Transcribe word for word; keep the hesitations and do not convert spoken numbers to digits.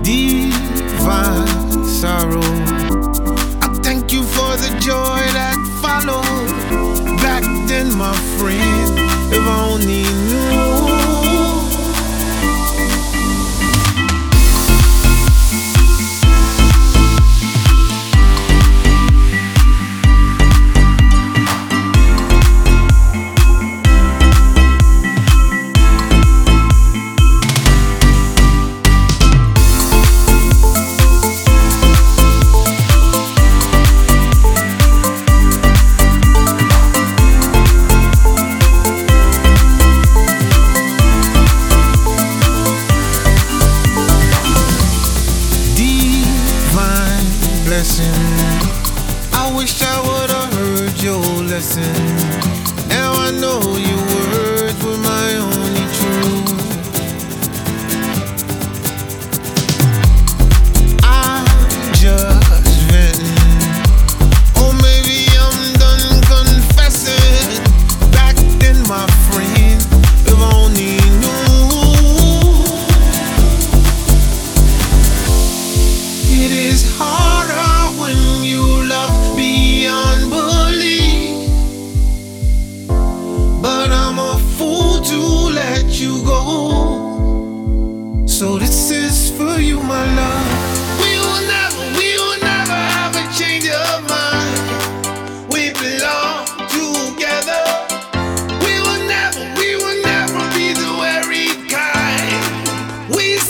divine sorrow. I thank you for the joy that followed. Back then, my friend, if I only knew. I wish I would've heard your lesson. Now I know your words were my only truth. I'm just venting, or maybe I'm done confessing. Back then, my friend, if I only knew. It is harder when you love beyond belief, but I'm a fool to let you go. So this is for you, my love. We will never, we will never have a change of mind. We belong together. We will never, we will never be the worried kind. We